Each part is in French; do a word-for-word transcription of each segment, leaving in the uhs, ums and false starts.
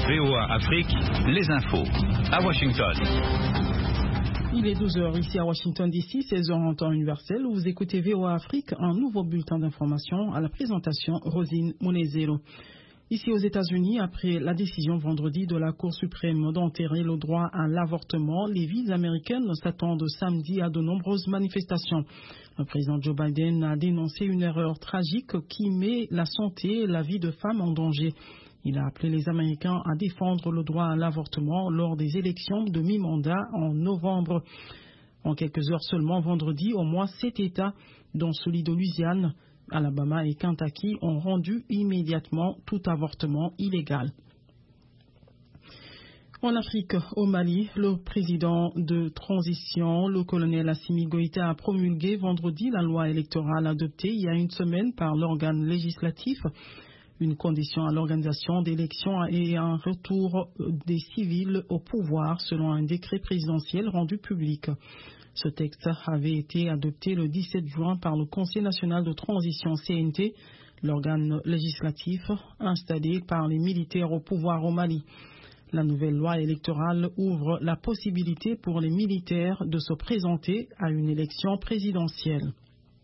V O A Afrique, les infos. À Washington. Il est douze heures ici à Washington D C, seize heures en temps universel. Vous écoutez V O A Afrique, un nouveau bulletin d'information à la présentation Rosine Monezero. Ici aux États-Unis, après la décision vendredi de la Cour suprême d'enterrer le droit à l'avortement, les villes américaines s'attendent samedi à de nombreuses manifestations. Le président Joe Biden a dénoncé une erreur tragique qui met la santé et la vie de femmes en danger. Il a appelé les Américains à défendre le droit à l'avortement lors des élections de mi-mandat en novembre. En quelques heures seulement, vendredi, au moins sept États, dont celui de Louisiane, Alabama et Kentucky, ont rendu immédiatement tout avortement illégal. En Afrique, au Mali, le président de transition, le colonel Assimi Goïta, a promulgué vendredi la loi électorale adoptée il y a une semaine par l'organe législatif. Une condition à l'organisation d'élections et un retour des civils au pouvoir selon un décret présidentiel rendu public. Ce texte avait été adopté le dix-sept juin par le Conseil national de transition C N T, l'organe législatif installé par les militaires au pouvoir au Mali. La nouvelle loi électorale ouvre la possibilité pour les militaires de se présenter à une élection présidentielle.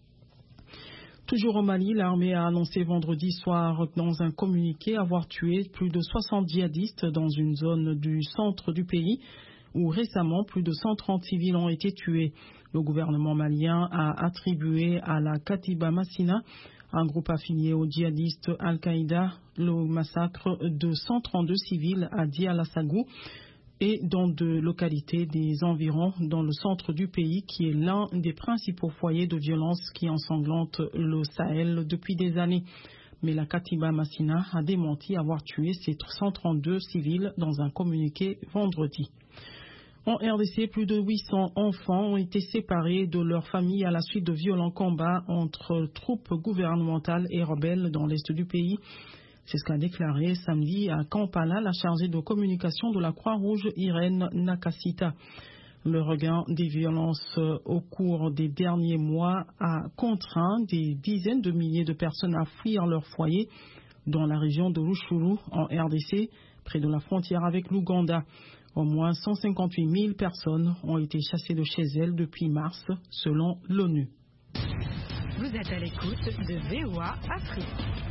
Toujours au Mali, l'armée a annoncé vendredi soir dans un communiqué avoir tué plus de soixante djihadistes dans une zone du centre du pays où récemment plus de cent trente civils ont été tués. Le gouvernement malien a attribué à la Katiba Massina, un groupe affilié aux djihadistes Al-Qaïda, le massacre de cent trente-deux civils à Dia-la-Sagou et dans deux localités des environs dans le centre du pays qui est l'un des principaux foyers de violence qui ensanglantent le Sahel depuis des années. Mais la Katiba Massina a démenti avoir tué ces cent trente-deux civils dans un communiqué vendredi. En R D C, plus de huit cents enfants ont été séparés de leurs familles à la suite de violents combats entre troupes gouvernementales et rebelles dans l'est du pays. C'est ce qu'a déclaré samedi à Kampala la chargée de communication de la Croix-Rouge, Irène Nakasita. Le regain des violences au cours des derniers mois a contraint des dizaines de milliers de personnes à fuir leur foyer dans la région de Rutshuru en R D C, près de la frontière avec l'Ouganda. Au moins cent cinquante-huit mille personnes ont été chassées de chez elles depuis mars, selon l'ONU. Vous êtes à l'écoute de V O A Afrique.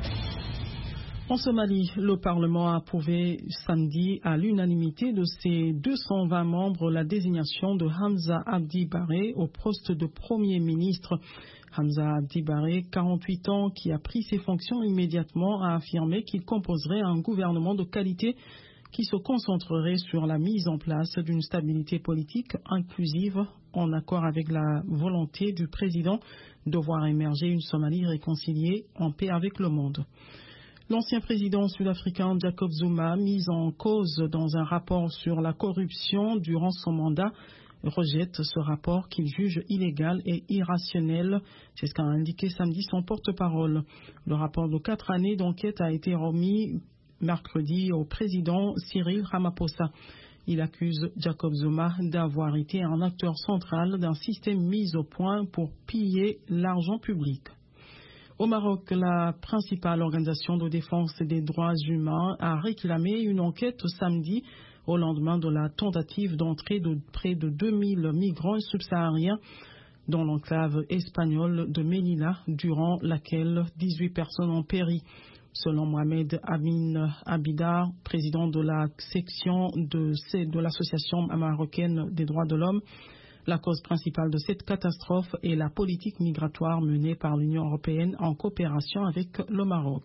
En Somalie, le Parlement a approuvé samedi à l'unanimité de ses deux cent vingt membres la désignation de Hamza Abdi Barre au poste de Premier ministre. Hamza Abdi Barre, quarante-huit ans, qui a pris ses fonctions immédiatement, a affirmé qu'il composerait un gouvernement de qualité qui se concentrerait sur la mise en place d'une stabilité politique inclusive en accord avec la volonté du président de voir émerger une Somalie réconciliée en paix avec le monde. L'ancien président sud-africain Jacob Zuma, mis en cause dans un rapport sur la corruption durant son mandat, rejette ce rapport qu'il juge illégal et irrationnel. C'est ce qu'a indiqué samedi son porte-parole. Le rapport de quatre années d'enquête a été remis mercredi au président Cyril Ramaphosa. Il accuse Jacob Zuma d'avoir été un acteur central d'un système mis au point pour piller l'argent public. Au Maroc, la principale organisation de défense des droits humains a réclamé une enquête samedi au lendemain de la tentative d'entrée de près de deux mille migrants subsahariens dans l'enclave espagnole de Melilla, durant laquelle dix-huit personnes ont péri. Selon Mohamed Amin Abidar, président de la section de, de l'Association marocaine des droits de l'homme, la cause principale de cette catastrophe est la politique migratoire menée par l'Union européenne en coopération avec le Maroc.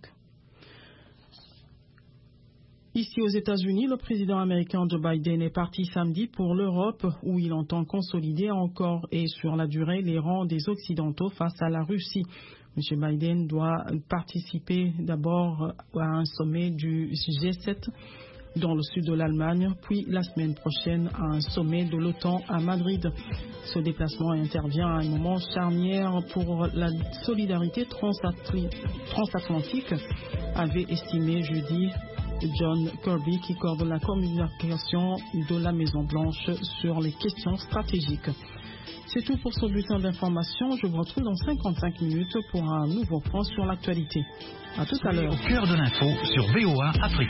Ici aux États-Unis, le président américain Joe Biden est parti samedi pour l'Europe où il entend consolider encore et sur la durée les rangs des Occidentaux face à la Russie. M. Biden doit participer d'abord à un sommet du G sept dans le sud de l'Allemagne, puis la semaine prochaine à un sommet de l'OTAN à Madrid. Ce déplacement intervient à un moment charnière pour la solidarité transatlantique, avait estimé jeudi John Kirby, qui coordonne la communication de la Maison-Blanche sur les questions stratégiques. C'est tout pour ce bulletin d'information. Je vous retrouve dans cinquante-cinq minutes pour un nouveau point sur l'actualité. À tout à l'heure. Au cœur de l'info sur V O A Afrique.